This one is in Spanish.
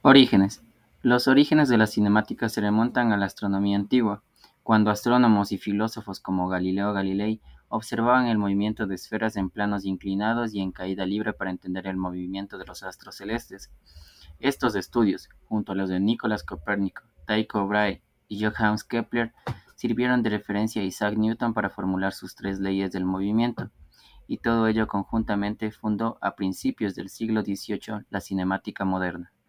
Orígenes. Los orígenes de la cinemática se remontan a la astronomía antigua, cuando astrónomos y filósofos como Galileo Galilei observaban el movimiento de esferas en planos inclinados y en caída libre para entender el movimiento de los astros celestes. Estos estudios, junto a los de Nicolás Copérnico, Tycho Brahe y Johannes Kepler, sirvieron de referencia a Isaac Newton para formular sus tres leyes del movimiento, y todo ello conjuntamente fundó a principios del siglo XVIII la cinemática moderna.